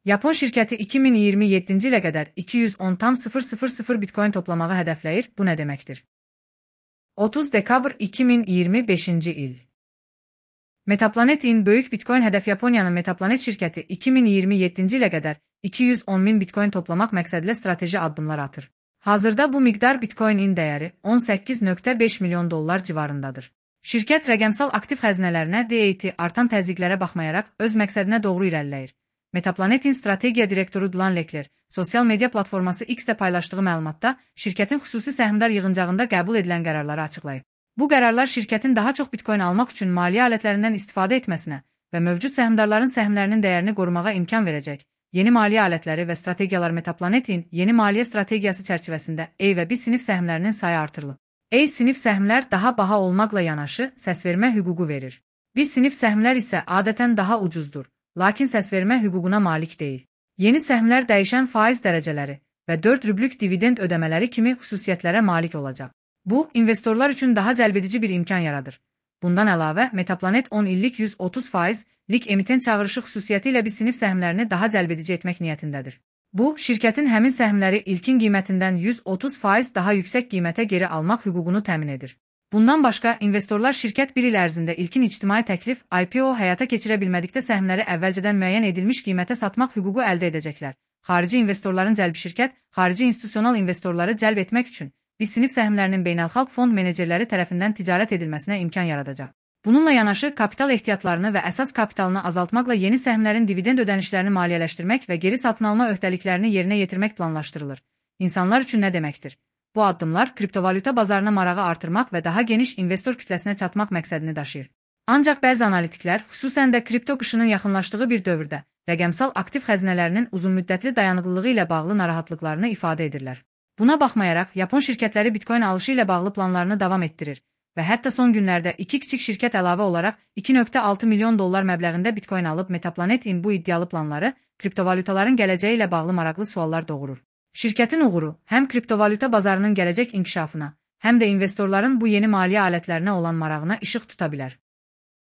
Yapon şirkəti 2027-ci ilə qədər 210,000 bitcoin toplamağı hədəfləyir. Bu nə deməkdir? 30 dekabr 2025-ci il. Metaplanet-in böyük bitcoin hədəf Yaponiyanın Metaplanet şirkəti 2027-ci ilə qədər 210.000 bitcoin toplamaq məqsədilə strateji addımlar atır. Hazırda bu miqdar bitcoinin dəyəri 18,5 milyon dollar civarındadır. Şirkət rəqəmsal aktiv xəzinələrinə DAT artan təzyiqlərə baxmayaraq öz məqsədinə doğru irəliləyir. Metaplanet-in strategiya direktoru Dylan Lekler, sosial media platforması X-də paylaşdığı məlumatda şirkətin xüsusi səhmdar yığıncağında qəbul edilən qərarları açıqlayıb. Bu qərarlar şirkətin daha çox bitcoin almaq üçün maliyyə alətlərindən istifadə etməsinə və mövcud səhmdarların səhmlərinin dəyərini qorumağa imkan verəcək. Yeni maliyyə alətləri və strategiyalar Metaplanet-in yeni maliyyə strategiyası çərçivəsində A və B sinif səhmlərinin sayı artırılıb. A sinif səhmlər daha baha olmaqla yanaşı səsvermə hüququ verir. B sinif səhmlər isə adətən daha ucuzdur, lakin səsvermə hüququna malik deyil. Yeni səhmlər dəyişən faiz dərəcələri və 4 rublük dividend ödəmələri kimi xüsusiyyətlərə malik olacaq. Bu, investorlar üçün daha cəlbedici bir imkan yaradır. Bundan əlavə, Metaplanet 10 illik 130%lik emitent çağırışı xüsusiyyəti ilə bir sinif səhmlərini daha cəlbedici etmək niyyətindədir. Bu, şirkətin həmin səhmləri ilkin qiymətindən 130% daha yüksək qiymətə geri almaq hüququnu təmin edir. Bundan başqa, investorlar şirkət bir il ərzində ilkin ictimai təklif IPO həyata keçirə bilmədikdə səhmləri əvvəlcədən müəyyən edilmiş qiymətə satmaq hüququ əldə edəcəklər. Xarici investorların cəlbi şirkət, xarici institusional investorları cəlb etmək üçün bir sinif səhmlərinin beynəlxalq fond menecerləri tərəfindən ticarət edilməsinə imkan yaradacaq. Bununla yanaşı, kapital ehtiyatlarını və əsas kapitalını azaltmaqla yeni səhmlərin dividend ödənişlərini maliyyələşdirmək və geri satın alma öhdəliklərini yerinə yetirmək planlaşdırılır. İnsanlar üçün nə deməkdir? Bu addımlar kriptovalyuta bazarına marağı artırmaq və daha geniş investor kütləsinə çatmaq məqsədini daşıyır. Ancaq bəzi analitiklər, xüsusən də kripto qışının yaxınlaşdığı bir dövrdə, rəqəmsal aktiv xəzinələrinin uzunmüddətli dayanıqlılığı ilə bağlı narahatlıqlarını ifadə edirlər. Buna baxmayaraq, Yapon şirkətləri bitcoin alışı ilə bağlı planlarını davam etdirir və hətta son günlərdə iki kiçik şirkət əlavə olaraq 2,6 milyon dollar məbləğində bitcoin alıb. Metaplanet-in bu iddialı planları kriptovalyutaların gələcəyi ilə bağlı maraqlı suallar doğurur. Şirkətin uğuru həm kriptovalyuta bazarının gələcək inkişafına, həm də investorların bu yeni maliyyə alətlərinə olan marağına işıq tuta bilər.